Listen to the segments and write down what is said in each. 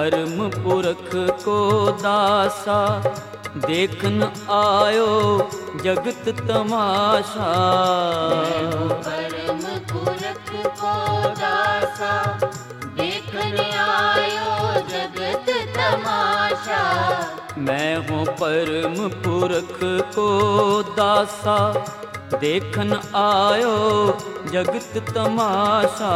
परम पुरख को दासा, देखन आयो जगत तमाशा। परम पुरख को दासा, देखन आयो जगत तमाशा। मैं हूँ परम पुरख को दासा, देखन आयो जगत तमाशा।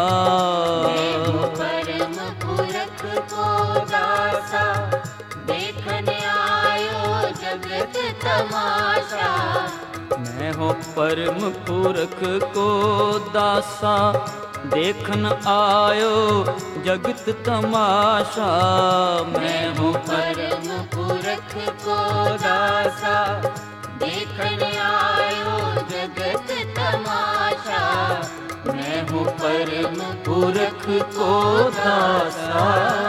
परम पुरख को दासा, देखन आयो जगत तमाशा। मैं हूँ परम पुरख को दासा, देखन आयो जगत तमाशा। मैं हूँ परम पुरख को दासा, देखन आयो जगत तमाशा। मैं हूँ परम पुरख को दासा।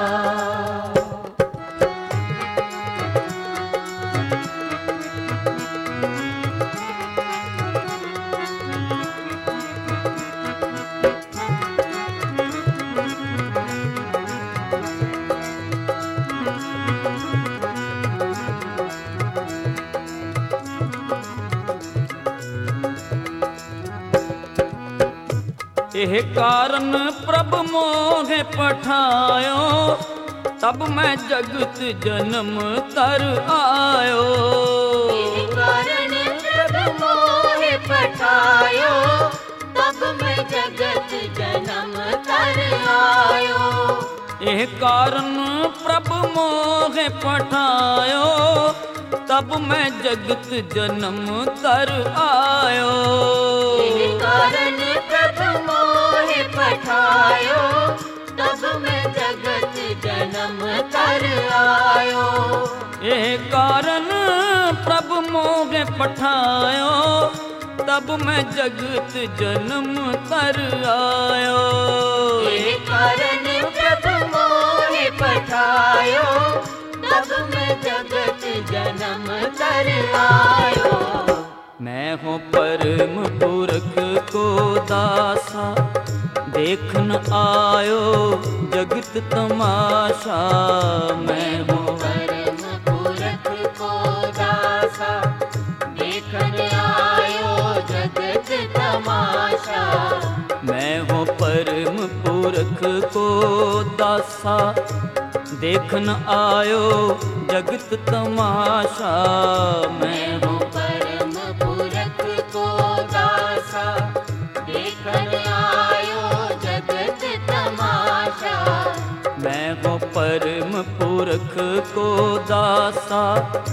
एह कारण प्रभ मोहे पठायो, तब मैं जगत जन्म तर आयो। एह कारण प्रभ मोहे पठायो, तब मैं जगत जन्म तर आयो। एह कारण प्रभ मोहे पठायो, तब मैं जगत जन्म तर आयो। एह कारण प्रभ मोहे पठायो, तब मैं जगत जन्म तर आयो। एह कारण प्रभ मोहे पठायो, तब मैं जगत जन्म तर आयो। एह कारण प्रभ मोहे पठायो, तब मैं जगत जन्म तर आयो। मैं हूँ परम पुरख को दासा, देखन आयो जगत तमाशा। मैं हूँ परम पुरख को दासा, देखन आयो जगत तमाशा। मैं हूँ परम पुरख को दासा, देखन आयो जगत तमाशा। मैं हूँ परम पुरख को दासा, देखन आयो जगत तमाशा। मैं हूँ परम पुरख को दासा,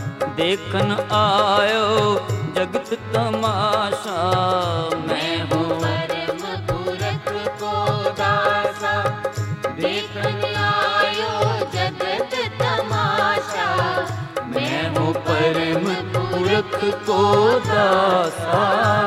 देखन आयो जगत तमाशा। मैं हूँ परम पुरख को दासा, देखन आयो जगत तमाशा। मैं हूँ परम पुरख को दासा।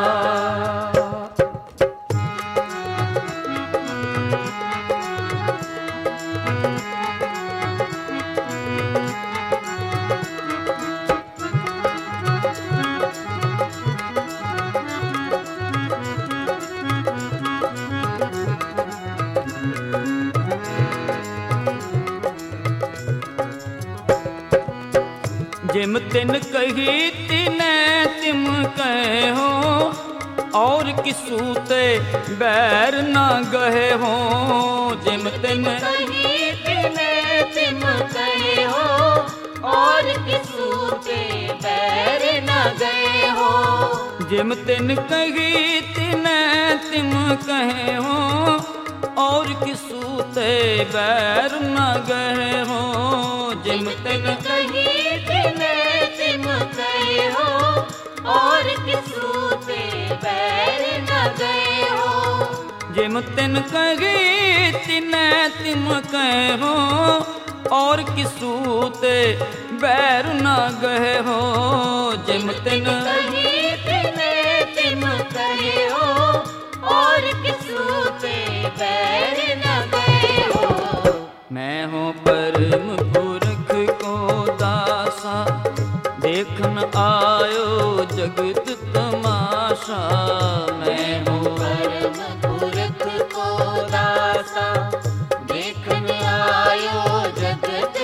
जिम तिन कही तिने तिम कहे हो, और किसू ते बैर ना गहे हो। जिम तिन कही तिने तिम कहे हो, और किसू के बैर न गए हो। जिम तिन कही तिने तिम कहे हो, और किसू ते बैर ना गहे हो। जिम तिन कही तिने तिम कहे हो, और किसू ते बैर न गए हो। जिम तिन कही तिने तिम कहे हो, और किसू ते बैर ना गहे हो। जिम तिन कही तिने तिम कहे हो, और किसू ते बैर न गए हो। मैं हूँ परम पुरख को दासा, देखन आयो जगत तमाशा। मैं हूँ परम पुरख को दासा, देखन आयो जगत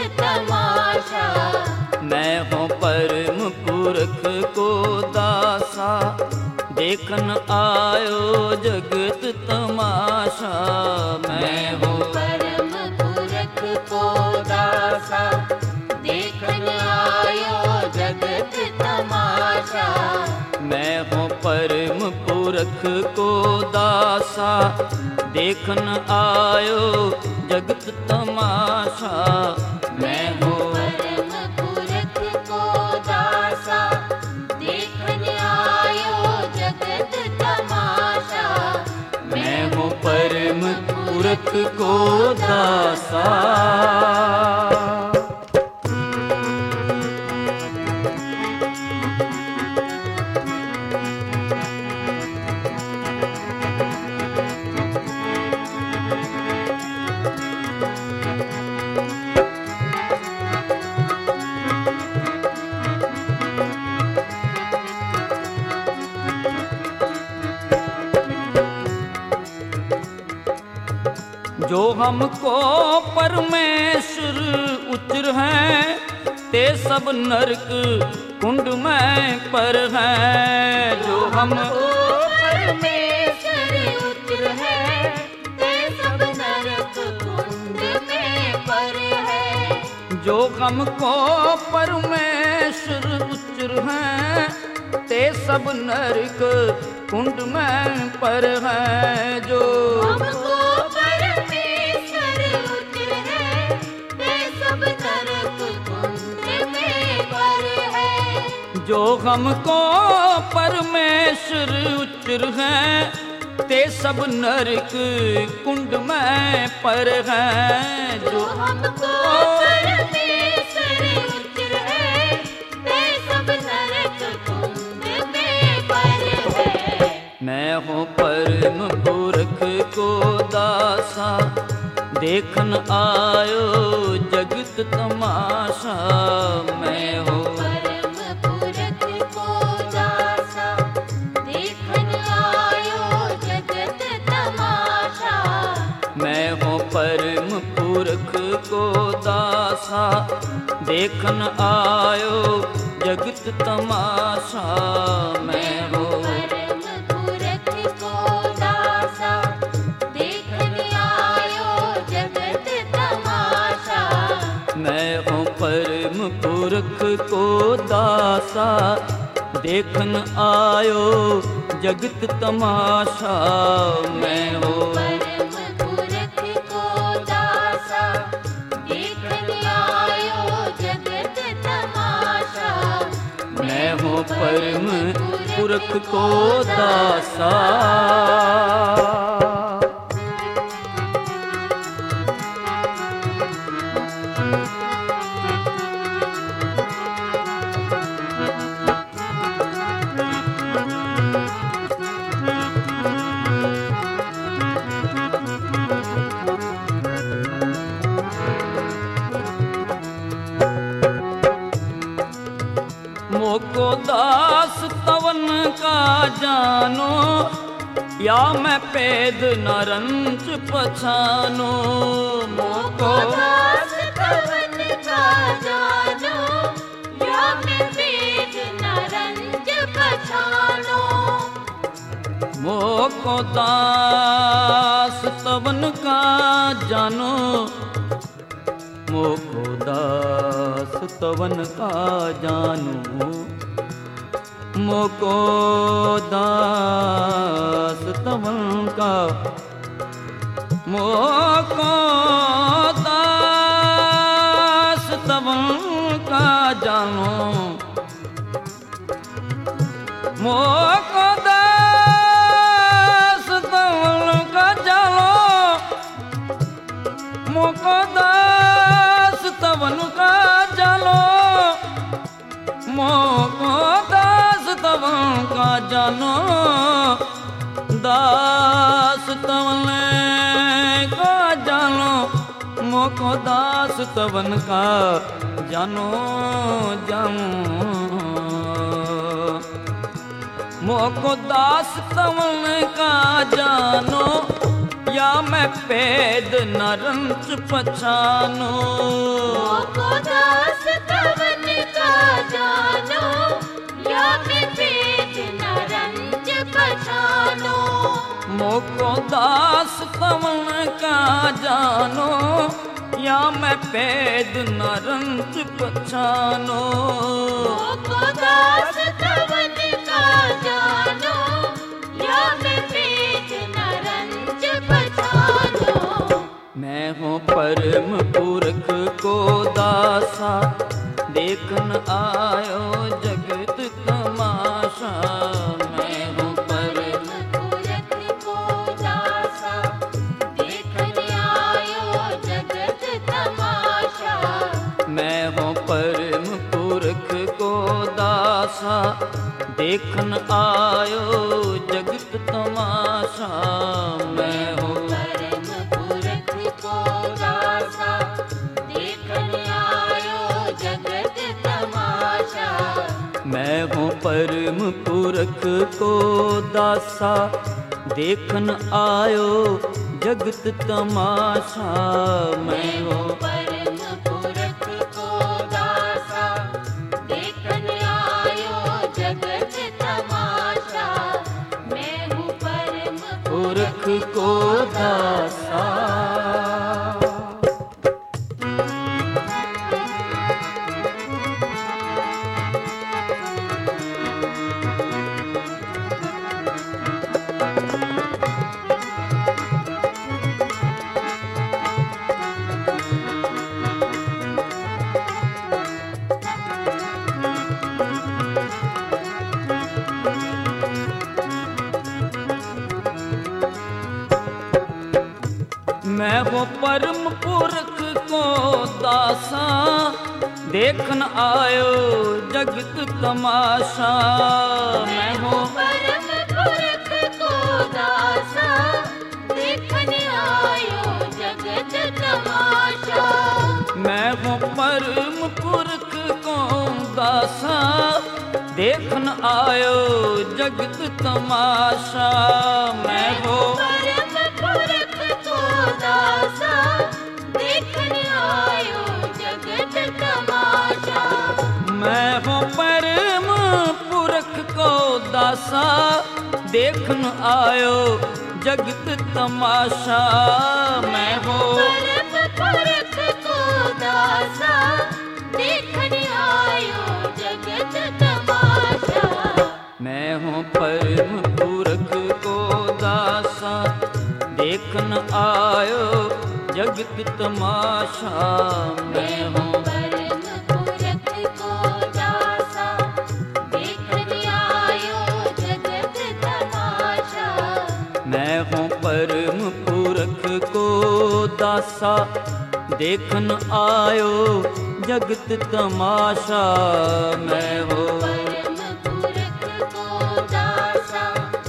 देखन आयो जगत तमाशा। मैं हूँ परम पुरख को दासा, देखन आयो जगत तमाशा। मैं हूँ परम पुरख को दासा, देखन आयो जगत तमाशा। मैं हूँ परम पुरख को दासा, देखन आयो जगत तमाशा। मैं हूँ परम पुरख को दासा। जो हमको परमेश्वर उच्र हैं, ते सब नरक कुंड में पर हैं। जो हमको परमेश्वर उच्र है, ते सब नरक कुंड में पर है। जो हमको परमेश्वर उच्र हैं, ते सब नरक कुंड में पर हैं। जो हमको परमेश्वर उच्र है, ते सब नरक कुंड में पर है। जो हमको परमेश्वर उच्र हैं, ते सब नरक कुंड में पर हैं। जो हमको परमेश्वर उच्र है, ते सब नरक कुंड में पर है। मैं हूँ परम पुरख को दासा, देखन आयो जगत तमाशा। मैं हूँ परम पुरख को दासा, देखन आयो जगत तमाशा। मैं हूँ परम पुरख को दासा, देखन आयो जगत तमाशा। मैं हूँ परम पुरख को दासा, देखन आयो जगत तमाशा। मैं हूँ परम पुरख को दासा, देखन आयो जगत तमाशा। मैं हूँ परम पुरख को दासा, देखन आयो जगत तमाशा। मैं हूँ परम पुरख को दासा। मोको दास तवन का जानो, या मैं पेद न रंच पछानो। मोको दास तवन का जानो, या मैं वेद न रंज पछानो। मोको दास तवन का जानो, मोको दास तवन का जानो। मोको दास तवन का, मोको दास तवन का जानो। मोको दास तवन का जानो। मोको दास तवन का जानो। मोको दास तवन का जानो। दास तवन का जानो। मोको दास तवन का जानो जानो। मोको दास तवन का जानो, या मैं पेद न रंच पछानो। मोको दास तवन का जानो, या मैं पेद न रंज पछानो। मोको दास तवन का जानो, या मैं पैद न रंज पछानो। मोको दास तवन का जानो, या मैं पैद न रंज पछानो। मैं हूँ परम पुरख को दासा, देखन आयो जगत तमाशा। मैं हूँ परम पुरख को दासा, देखन आयो जगत तमाशा। मैं हूँ परम पुरख को दासा, देखन आयो जगत तमाशा। मैं हूँ परम पुरख को दासा, देखन आयो जगत तमाशा। मैं हूँ परम पुरख को दासा, देखन आयो जगत तमाशा। मैं हूँ परम पुरख को दासा, देखन आयो जगत तमाशा। मैं हूँ परम पुरख को दासा। मैं वो परम पुरख को दासा, देखन आयो जगत तमाशा। मैं हूँ परम पुरख को दासा, देखन आयो जगत तमाशा। मैं हूँ परम पुरख को दासा, देखन आयो जगत तमाशा। मैं हूँ परम पुरख को दासा, देखन आयो जगत तमाशा। मैं हूँ परम पुरख को दासा, देखन आयो जगत तमाशा। मैं हूँ परम पुरख को दासा, देखन आयो जगत तमाशा। मैं हूँ परम पुरख को दासा, देखन आयो जगत तमाशा। मैं हूँ परम पुरख को दासा, देखन आयो जगत तमाशा। मैं हूँ परम पुरख को दासा, देखन आयो जगत तमाशा। मैं हूँ परम पुरख को दासा,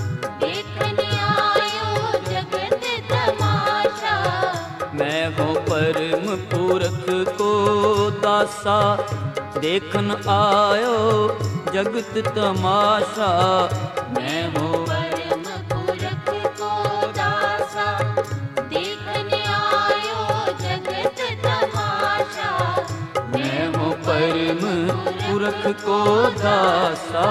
देखन आयो जगत तमाशा। मैं हूँ परम पुरख को दासा, देखन आयो जगत तमाशा। मैं हूँ परम पुरख को दासा, देखन आयो जगत तमाशा। मैं हूँ परम पुरख को दासा।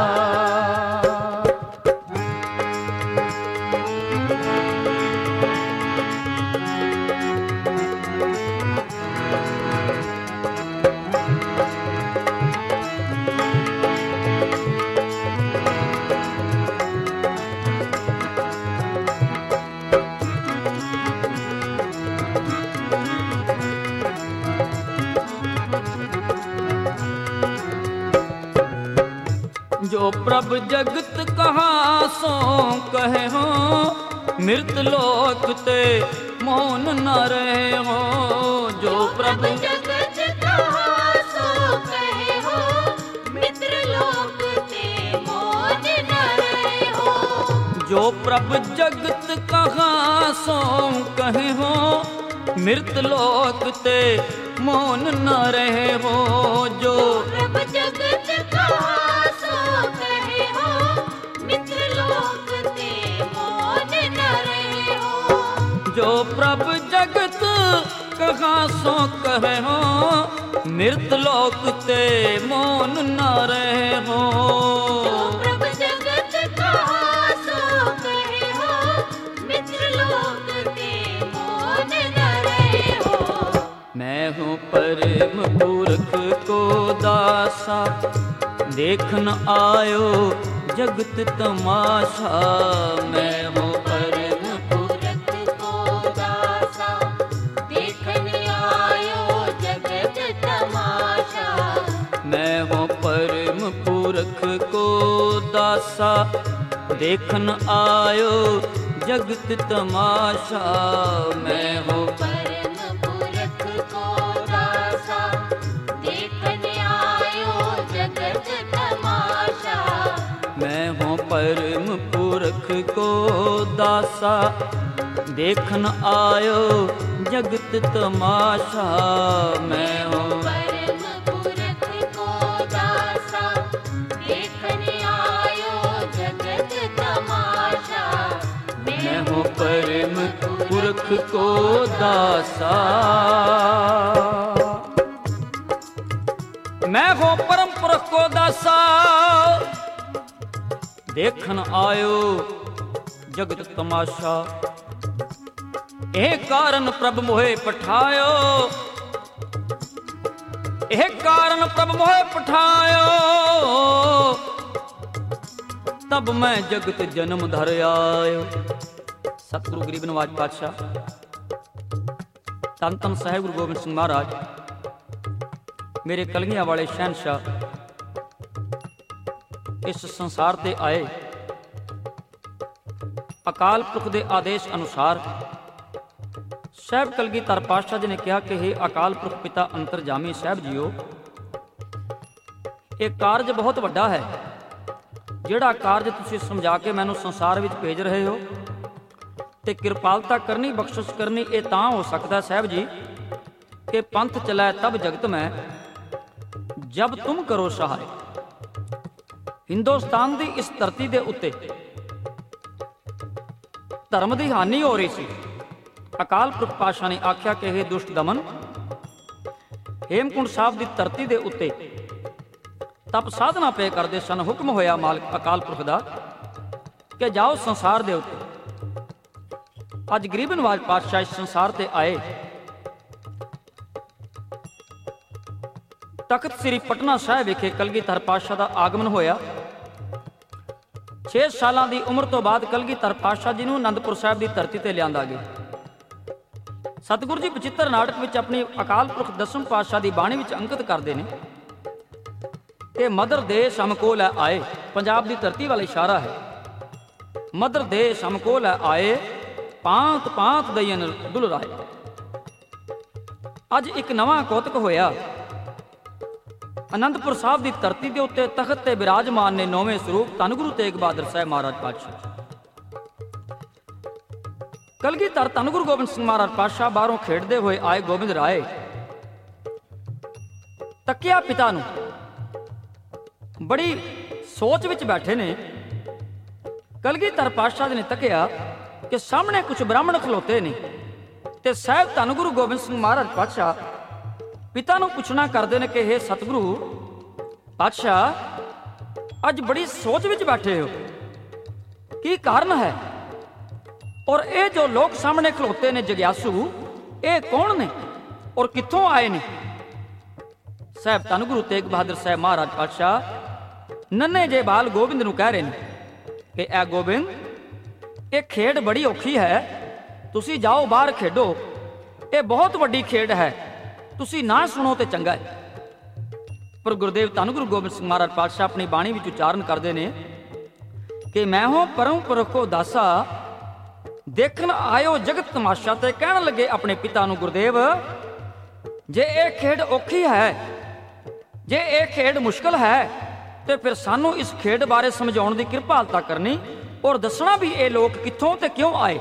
जो प्रभ जगत कहा सो कहे हो, मृत लोक ते मौन न रहे हो। जो प्रभ जगत कहा सो कहे हो, मित्र लोक ते मौन न रहे हो। जो प्रभ जगत कहा सो कहे हो, मृत लोक ते मौन न रहे हो। जो प्रभ जगत कहा सो कहे हो, मित्र लोक ते मौन न रहे हो। जो प्रभ जगत कहा सो कहे हो, मृत लोक ते मौन न रहे हो। जो प्रभ जगत कहा सो कहे हो, परम पुरख को दासा, देखन आयो जगत तमाशा। मैं हो परम पुरख को दासा, देखन आयो जगत तमाशा। मैं हो परम पुरख को दासा, देखन आयो जगत तमाशा। मैं हो परम पुरख को दासा, देखन आयो जगत तमाशा। मैं हूँ परम पुरख को दासा, देखन आयो जगत तमाशा। मैं हूँ परम पुरख को दासा, देखन आयो जगत तमाशा। मैं हूँ परम पुरख को दासा। मैं हूँ परम पुरख को दासा, देखन आयो जगत तमाशा। एह कारण प्रभ मोहे पठायो, एह कारण प्रभ मोहे पठायो। तब मैं जगत जन्म धर आयो। सतगुरु गरीब नवाज पातशाह धन धन साहिब गुरु गोबिंद सिंह महाराज मेरे कलगियां वाले शहनशाह इस संसार ते आए। अकाल पुरख दे आदेश अनुसार ਸਾਹਿਬ ਕਲਗੀਧਰ ਪਾਤਸ਼ਾਹ ਜੀ ਨੇ ਕਿਹਾ ਕਿ हे ਅਕਾਲ ਪੁਰਖ ਪਿਤਾ ਅੰਤਰਜਾਮੀ ਸਾਹਿਬ ਜੀਓ, ਇਹ ਕਾਰਜ ਬਹੁਤ ਵੱਡਾ ਹੈ। ਜਿਹੜਾ ਕਾਰਜ ਤੁਸੀਂ ਸਮਝਾ ਕੇ ਮੈਨੂੰ ਸੰਸਾਰ ਵਿੱਚ ਭੇਜ ਰਹੇ ਹੋ ਤੇ ਕਿਰਪਾਲਤਾ ਕਰਨੀ, ਬਖਸ਼ਿਸ਼ ਕਰਨੀ, ਇਹ ਤਾਂ ਹੋ ਸਕਦਾ ਸਾਹਿਬ ਜੀ ਕਿ ਪੰਥ ਚਲਾਏ ਤਬ ਜਗਤ ਮੈਂ, ਜਬ ਤੁਮ ਕਰੋ ਸਹਾਇ। ਹਿੰਦੁਸਤਾਨ ਦੀ ਇਸ ਧਰਤੀ ਦੇ ਉੱਤੇ ਧਰਮ ਦੀ ਹਾਨੀ ਹੋ ਰਹੀ ਸੀ। ਅਕਾਲ ਪੁਰਖ ਪਾਤਸ਼ਾਹ ਨੇ ਆਖਿਆ ਕਿ ਇਹ ਦੁਸ਼ਟ ਦਮਨ, ਹੇਮਕੁੰਟ ਸਾਹਿਬ ਦੀ ਧਰਤੀ ਦੇ ਉੱਤੇ ਤਪ ਸਾਧਨਾ ਪਏ ਕਰਦੇ ਸਨ। ਹੁਕਮ ਹੋਇਆ ਮਾਲਕ ਅਕਾਲ ਪੁਰਖ ਦਾ ਕਿ ਜਾਓ ਸੰਸਾਰ ਦੇ ਉੱਤੇ। ਅੱਜ ਗਰੀਬ ਨਵਾਜ ਪਾਤਸ਼ਾਹ ਇਸ ਸੰਸਾਰ ਤੇ ਆਏ। ਤਖਤ ਸ੍ਰੀ ਪਟਨਾ ਸਾਹਿਬ ਵਿਖੇ ਕਲਗੀਧਰ ਪਾਤਸ਼ਾਹ ਦਾ ਆਗਮਨ ਹੋਇਆ। 6 ਸਾਲਾਂ ਦੀ ਉਮਰ ਤੋਂ ਬਾਅਦ ਕਲਗੀਧਰ ਪਾਤਸ਼ਾਹ ਜੀ ਨੂੰ ਅਨੰਦਪੁਰ ਸਾਹਿਬ ਦੀ ਧਰਤੀ ਤੇ ਲਿਆਂਦਾ ਗਿਆ। ਸਤਿਗੁਰੂ ਜੀ ਬਚਿੱਤਰ ਨਾਟਕ ਵਿੱਚ ਆਪਣੀ ਅਕਾਲ ਪੁਰਖ ਦਸਮ ਪਾਤਸ਼ਾਹ ਦੀ ਬਾਣੀ ਵਿੱਚ ਅੰਕਿਤ ਕਰਦੇ ਨੇ ਕਿ ਮਦਰ ਦੇਸ਼ ਹਮਕੋ ਲੈ ਆਏ। ਪੰਜਾਬ ਦੀ ਧਰਤੀ ਵੱਲ ਇਸ਼ਾਰਾ ਹੈ। ਮਦਰ ਦੇਸ਼ ਹਮਕੋ ਲੈ ਆਏ, ਪਾਂਤ ਪਾਂਤ ਦਇਨ ਦੁਲ ਰਾਏ। ਅੱਜ ਇੱਕ ਨਵਾਂ ਕੌਤਕ ਹੋਇਆ। ਅਨੰਦਪੁਰ ਸਾਹਿਬ ਦੀ ਧਰਤੀ ਦੇ ਉੱਤੇ ਤਖਤ ਤੇ ਬਿਰਾਜਮਾਨ ਨੇ 9ਵੇਂ ਸਰੂਪ ਧੰਨ ਗੁਰੂ ਤੇਗ ਬਹਾਦਰ ਸਾਹਿਬ ਮਹਾਰਾਜ ਪਾਤਸ਼ਾਹ। ਕਲਗੀਧਰ ਧੰਨ ਗੁਰੂ ਗੋਬਿੰਦ ਸਿੰਘ ਮਹਾਰਾਜ ਪਾਤਸ਼ਾਹ ਬਾਹਰੋਂ ਖੇਡਦੇ ਹੋਏ ਆਏ। ਗੋਬਿੰਦ ਰਾਏ ਤੱਕਿਆ ਪਿਤਾ ਨੂੰ, ਬੜੀ ਸੋਚ ਵਿੱਚ ਬੈਠੇ ਨੇ। ਕਲਗੀਧਰ ਪਾਤਸ਼ਾਹ ਜੀ ਨੇ ਤੱਕਿਆ ਕਿ ਸਾਹਮਣੇ ਕੁਝ ਬ੍ਰਾਹਮਣ ਖਲੋਤੇ ਨੇ ਤੇ ਸਾਹਿਬ ਧੰਨ ਗੁਰੂ ਗੋਬਿੰਦ ਸਿੰਘ ਮਹਾਰਾਜ ਪਾਤਸ਼ਾਹ ਪਿਤਾ ਨੂੰ ਪੁੱਛਣਾ ਕਰਦੇ ਨੇ ਕਿ हे ਸਤਿਗੁਰੂ ਪਾਤਸ਼ਾਹ, ਅੱਜ ਬੜੀ ਸੋਚ ਵਿੱਚ ਬੈਠੇ ਹੋ, ਕੀ ਕਾਰਨ ਹੈ? ਔਰ ਇਹ ਜੋ ਲੋਕ ਸਾਹਮਣੇ ਖਲੋਤੇ ਨੇ ਜਗਿਆਸੂ, ਇਹ ਕੌਣ ਨੇ ਔਰ ਕਿੱਥੋਂ ਆਏ ਨੇ? ਸਾਹਿਬ ਧੰਨ ਗੁਰੂ ਤੇਗ ਬਹਾਦਰ ਸਾਹਿਬ ਮਹਾਰਾਜ ਪਾਤਸ਼ਾਹ ਨੰਨੇ ਜੇ ਬਾਲ ਗੋਬਿੰਦ ਨੂੰ ਕਹਿ ਰਹੇ ਨੇ ਕਿ ਇਹ ਗੋਬਿੰਦ, ਇਹ ਖੇਡ ਬੜੀ ਔਖੀ ਹੈ, ਤੁਸੀਂ ਜਾਓ ਬਾਹਰ ਖੇਡੋ, ਇਹ ਬਹੁਤ ਵੱਡੀ ਖੇਡ ਹੈ, ਤੁਸੀਂ ਨਾ ਸੁਣੋ ਤੇ ਚੰਗਾ ਹੈ। ਪਰ ਗੁਰਦੇਵ ਧੰਨ ਗੁਰੂ ਗੋਬਿੰਦ ਸਿੰਘ ਮਹਾਰਾਜ ਪਾਤਸ਼ਾਹ ਆਪਣੀ ਬਾਣੀ ਵਿੱਚ ਉਚਾਰਨ ਕਰਦੇ ਨੇ ਕਿ ਮੈਂ ਹੋ ਪਰਮ ਪੁਰਖ ਕੋ ਦਾਸਾ, ਦੇਖਣ ਆਇਓ ਜਗਤ ਤਮਾਸ਼ਾ। ਤੇ ਕਹਿਣ ਲੱਗੇ ਆਪਣੇ ਪਿਤਾ ਨੂੰ, ਗੁਰਦੇਵ ਜੇ ਇਹ ਖੇਡ ਔਖੀ ਹੈ, ਜੇ ਇਹ ਖੇਡ ਮੁਸ਼ਕਲ ਹੈ, ਤੇ ਫਿਰ ਸਾਨੂੰ ਇਸ ਖੇਡ ਬਾਰੇ ਸਮਝਾਉਣ ਦੀ ਕਿਰਪਾਲਤਾ ਕਰਨੀ ਔਰ ਦੱਸਣਾ ਵੀ ਇਹ ਲੋਕ ਕਿੱਥੋਂ ਤੇ ਕਿਉਂ ਆਏ।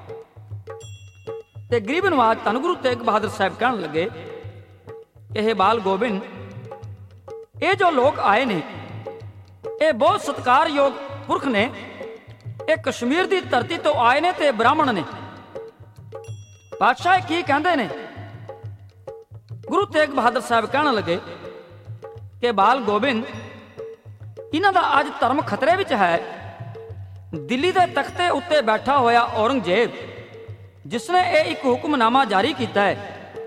ਤੇ ਗਰੀਬ ਨਵਾਜ ਧੰਨ ਗੁਰੂ ਤੇਗ ਬਹਾਦਰ ਸਾਹਿਬ ਕਹਿਣ ਲੱਗੇ, ਇਹ ਬਾਲ ਗੋਬਿੰਦ, ਇਹ ਜੋ ਲੋਕ ਆਏ ਨੇ ਇਹ ਬਹੁਤ ਸਤਿਕਾਰਯੋਗ ਪੁਰਖ ਨੇ। ਇਹ ਕਸ਼ਮੀਰ ਦੀ ਧਰਤੀ ਤੋਂ ਆਏ ਨੇ ਤੇ ਬ੍ਰਾਹਮਣ ਨੇ। ਪਾਤਸ਼ਾਹ ਕੀ ਕਹਿੰਦੇ ਨੇ? ਗੁਰੂ ਤੇਗ ਬਹਾਦਰ ਸਾਹਿਬ ਕਹਿਣ ਲੱਗੇ ਕਿ ਬਾਲ ਗੋਬਿੰਦ, ਇਹਨਾਂ ਦਾ ਅੱਜ ਧਰਮ ਖਤਰੇ ਵਿੱਚ ਹੈ। ਦਿੱਲੀ ਦੇ ਤਖਤੇ ਉੱਤੇ ਬੈਠਾ ਹੋਇਆ ਔਰੰਗਜ਼ੇਬ, ਜਿਸਨੇ ਇਹ ਇੱਕ ਹੁਕਮਨਾਮਾ ਜਾਰੀ ਕੀਤਾ ਹੈ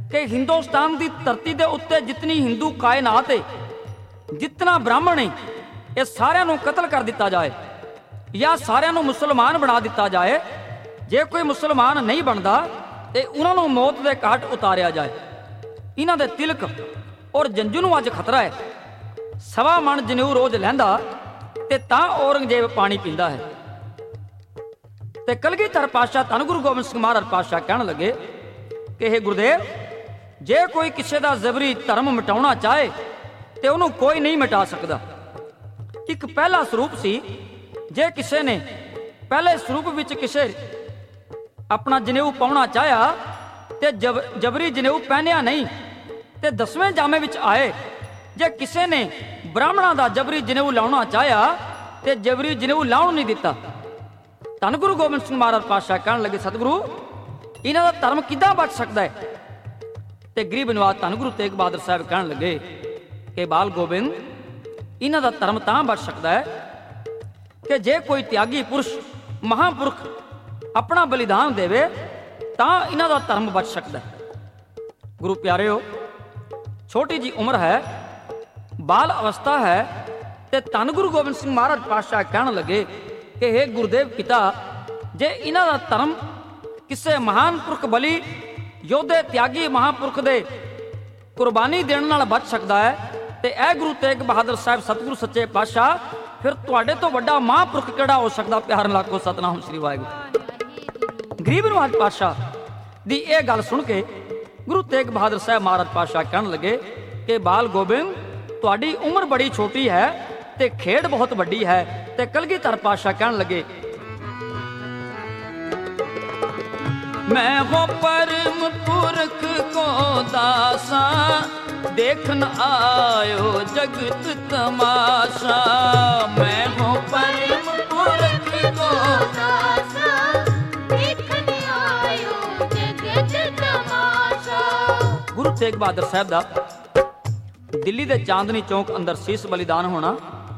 कि हिंदुस्तान की धरती के उत्ते जितनी हिंदू कायनात है, जितना ब्राह्मण है, ये सारिਆਂ ਨੂੰ कतल कर दिता जाए या सारिਆਂ ਨੂੰ मुसलमान बना दिता जाए। जे कोई मुसलमान नहीं बनता तो उन्होंने मौत के घाट उतारिया जाए। इन्हां दे तिलक और जंजू ਨੂੰ अज खतरा है। 1.25 मन जनेऊ रोज लैंदा ते तां औरंगजेब पानी पींदा है। ते कलगीधर पातशाह धन गुरु गोबिंद सिंह महाराज पातशाह कहण लगे कि हे गुरुदेव, जे कोई किसी का जबरी धर्म मिटाउणा चाहे तो उन्होंने कोई नहीं मिटा सकता। एक पहला स्वरूप सी, जे किसी ने पहले स्वरूप विच किसी अपना जनेऊ पाउणा चाहया तो जबरी जनेऊ पहनिया नहीं। तो 10वें जामे विच आए, जे किसी ने ब्राह्मणों का जबरी जनेऊ लाउणा चाहया तो जबरी जनेऊ लाउण नहीं दिता। धन गुरु गोबिंद सिंह महाराज पातशाह कहण लगे, सतगुरु इन्हां दा धर्म किद्दां बच सकता है? ते गरीब नवाज धन गुरु तेग बहादुर साहब कहण लगे कि बाल गोबिंद, इन्हां दा धर्म तां बच सकता है कि जे कोई त्यागी पुरुष महापुरुष अपना बलिदान देवे तां इन्हां दा धर्म बच सकता है। गुरु प्यारेओ, छोटी जी उम्र है, बाल अवस्था है, ते धन गुरु गोबिंद सिंह महाराज पातशाह कहण लगे कि हे गुरुदेव पिता, जे इन्हां दा धर्म किसी महान पुरख बली योधे त्यागी महापुरख दे कुर्बानी देने नाल बच सकता है तो यह गुरु तेग बहादुर साहब सतगुरु सच्चे पातशाह, फिर तुहाडे तो वड्डा महापुरख किहड़ा हो सकता? प्यार लाखो सतनाम श्री वाहिगुरू। गरीब नवाज पातशाह दी यह गल सुन के गुरु तेग बहादुर साहब महाराज पातशाह कहण लगे कि बाल गोबिंद, तुहाडी उम्र बड़ी छोटी है ते खेड बहुत वड्डी है। ते कलगीधर पातशाह कहण लगे, मैं हो परम पुरख को दासा, देखन आयो जगत तमाशा। मैं हो परम पुरख को दासा, देखन आयो जगत तमाशा। गुरु तेग बहादुर साहब दा दिल्ली दे चांदनी चौक अंदर शीस बलिदान होना,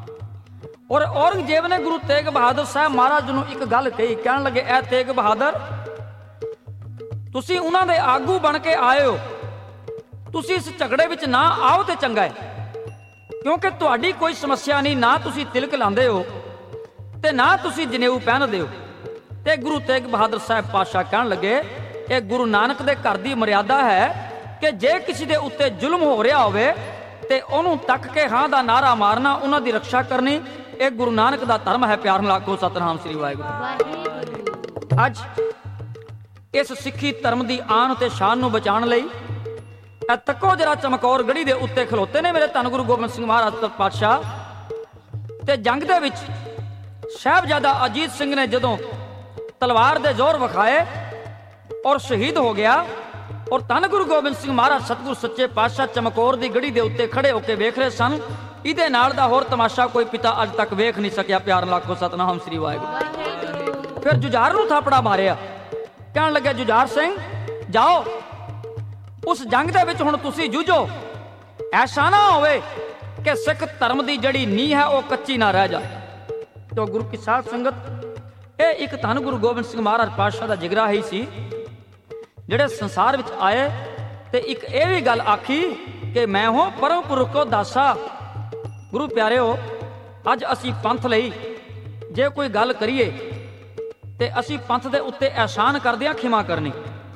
और औरंगजेब ने गुरु तेग बहादुर साहब महाराज नूं एक गल कही। कहण लगे, ऐ तेग बहादुर, तुसी उन्हां दे आगू बन के आए हो, तुसी इस झगड़े विच ना आओ ते चंगा है, क्योंकि तुहाडी कोई समस्या नहीं, ना तुसी तिलक लांदे हो ते ना तुसी जनेऊ पहनदे हो। ते गुरु तेग बहादुर साहब पातशाह कहण लगे, ये गुरु नानक दे घर दी मर्यादा है कि जे किसी दे उत्ते जुल्म हो रहा होवे ते ओनू तक के हां दा नारा मारना, उन्हां दी रक्षा करनी, ये गुरु नानक दा धर्म है। प्यार लाखो सतनाम श्री वाहिगुरू। अज इस सिੱਖੀ धर्म की आन ते शान नूं बचाउण लई तक्को जरा चमकौर गढ़ी दे उत्ते खलोते ने मेरे धन गुरु गोबिंद सिंह महाराज पातशाह। ते जंग दे विच साहिबजादा अजीत सिंह ने जदों तलवार दे जोर विखाए और शहीद हो गया, और धन गुरु गोबिंद सिंह महाराज सतगुरु सच्चे पातशाह चमकौर की गढ़ी दे उत्ते खड़े होकर वेख रहे सन। इहदे नाल दा होर तमाशा कोई पिता अज तक वेख नहीं सकिया। प्यार लाखो सतनाम श्री वाहिगुरू। फिर जुझार नूं थापड़ा मारिया, कहण लगे, जुझार सिंह जाओ, उस जंग दे विच हुण तुसीं जूझो, ऐसा ना होवे कि सिख धर्म की जड़ी नींह है वह कच्ची ना रह जाए। तो गुरु की साध संगत, ये एक धन गुरु गोबिंद सिंह महाराज पातशाह का जिगरा ही सी, जिहड़े संसार विच आए ते एक ये भी गल आखी कि मैं हो परम पुरख को दासा। गुरु प्यारेओ, अज असी पंथ लई जे कोई गल करिए ते असी पंथ दे उत्ते एहसान करदिआं खिमा करनी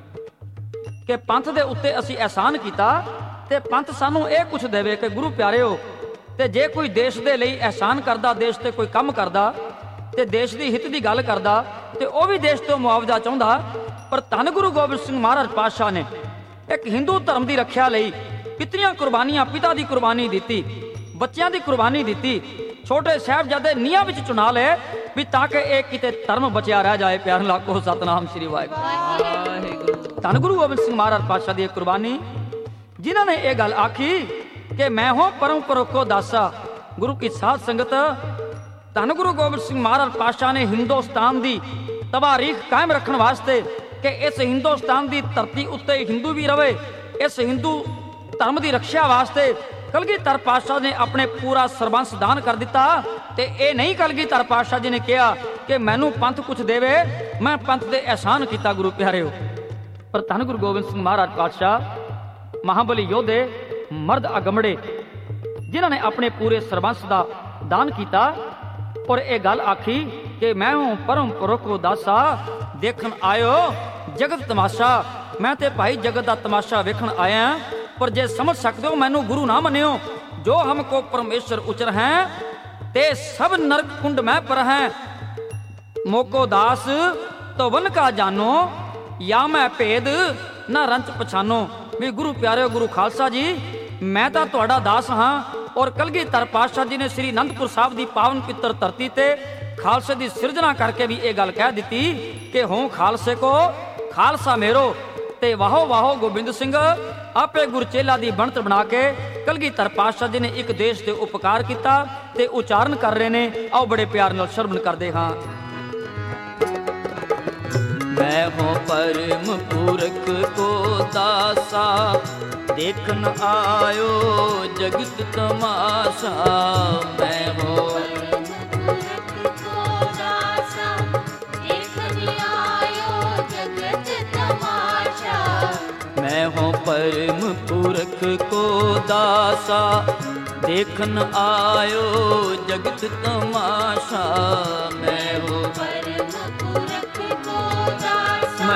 कि पंथ दे उत्ते असी एहसान कीता ते पंथ सानू ये कुछ देवे कि गुरु प्यारेओ, ते जे कोई देश दे लई एहसान करदा, देश ते कोई काम करदा ते देश दी हित दी गल करदा ते वह भी देश तो मुआवजा चाहुंदा। पर धन गुरु गोबिंद सिंह महाराज पातशाह ने एक हिंदू धर्म की रक्षा लई कितनियां कुर्बानियां, पिता की कुर्बानी दी, बच्चों की कुर्बानी दी, छोटे साहिबजादे नीहां विच चुना ले भी ताकि एक किते धर्म बचिया रह जाए। प्यार लाखो सतनाम श्री वाहिगुरू। धन गुरु गोबिंद सिंह महाराज पातशाह की कुर्बानी, जिन्होंने यह गल आखी कि मैं हो परम पुरख को दासा। गुरु की साध संगत, धन गुरु गोबिंद सिंह महाराज पातशाह ने हिंदुस्तान की तवारीख कायम रखने वास्ते कि इस हिंदुस्तान की धरती उत्ते हिंदू भी रहे, इस हिंदू धर्म की रक्षा वास्ते कलगीधर पातशाह ने अपने पूरा सरबंस दान कर दिता। ते ये नहीं कलगीधर पातशाह जी ने कहा कि मैनू पंथ कुछ देवे, मैं पंथ दे एहसान किया। गुरु प्यारेओ, पर धन गुरु गोबिंद सिंह महाराज पातशाह महाबली योधे, मर्द अगमड़े जिन्हां ने अपने पूरे सरबंस का दान किया और यह गल आखी कि मैं हूं परम पुरख को दासा, देखन आयो जगत तमाशा। मैं ते भाई जगत का तमाशा वेखन आया, पर जे समझ सकते हो मैनू गुरु ना मनियो। जो हमको परमेश्वर उचर हैं ते सब नरक कुंड में पर हैं। मोको दास तो वन का जानो, या मैं भेद ना रंच पछानो। भी गुरु प्यारे गुरु खालसा जी, मैं तो तुहाड़ा दास हाँ। और कलगीधर पातशाह जी ने श्री आनंदपुर साहब की पावन पितर धरती ते खालसे की सिरजना करके भी ये गल कह दी कि हों खालसे को खालसा मेरो। ते वाहो वाहो गोबिंद सिंह आपे गुरचेला दी बनत बना के कलगीधर पातशाह जी ने एक देश के उपकार किया ते उच्चारण कर रहे ने। आओ बड़े प्यार नाल श्रवण करदे हां। मैं हूं परम पुरख को दासा, देखन आयो जगत तमाशा। मैं हूं परम पुरख को दासा, देखन आयो जगत तमाशा। मैं हूं परम पुरख को दासा,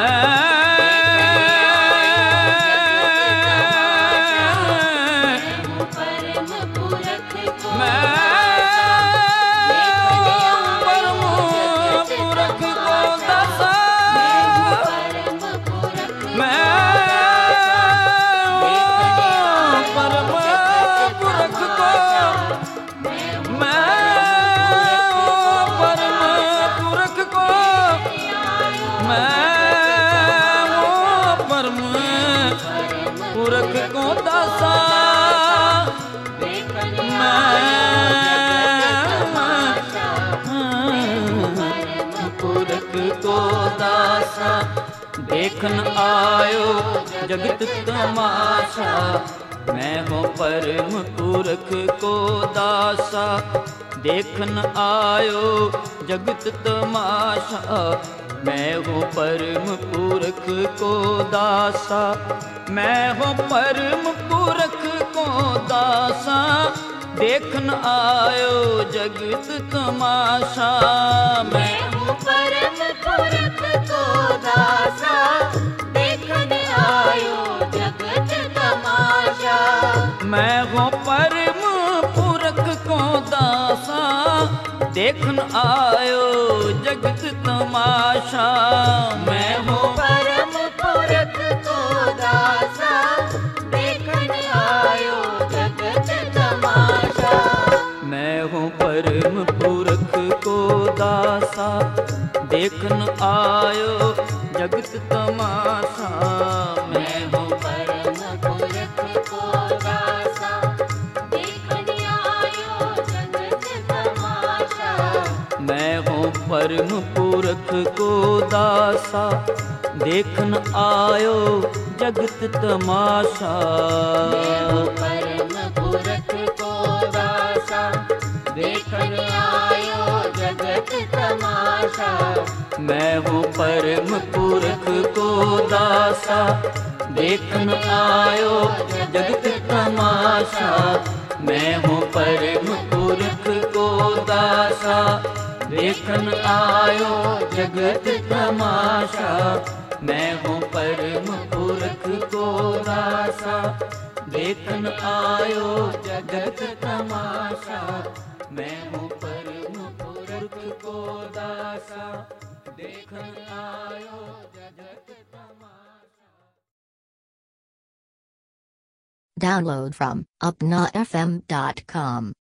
देखन आयो जगत तमाशा। मैं हूं परम पुरख को दासा, देखन आयो जगत तमाशा। मैं हूं परम पुरख को दासा, मैं हूं परम पुरख को दासा, देखन आयो जगत तमाशा। मैं हूं परम पुरख को दासा, देखन आयो जगत तमाशा। मैं हूं परम पुरख को दासा, देखन आयो जगत तमाशा। मैं हूं परम पुरख को दासा, देखन आयो जगत तमाशा। मैं हूं परम पुरख को दासा, देखन आयो जगत तमाशा। मैं हूं परम पुरख को दासा, देखन आयो जगत तमाशा। मैं हूं परम पुरख को दासा, देखन आयो जगत तमाशा। मैं हूं परम पुरख को दासा, देखन आयो जगत तमाशा। मैं हूं परम पुरख को दासा, देखन आयो जगत तमाशा। मैं हूं परम पुरख को दासा, देखन आयो जगत तमाशा। मैं हूं परम पुरख को दासा, देखन आयो जगत तमाशा। मैं हूं परम पुरख को दासा, देखन आयो जगत तमाशा। Download from upnafm.com.